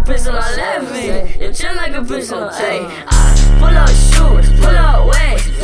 pistol on left me. You chill like a pistol, ayy. I pull up shoes, pull up waves.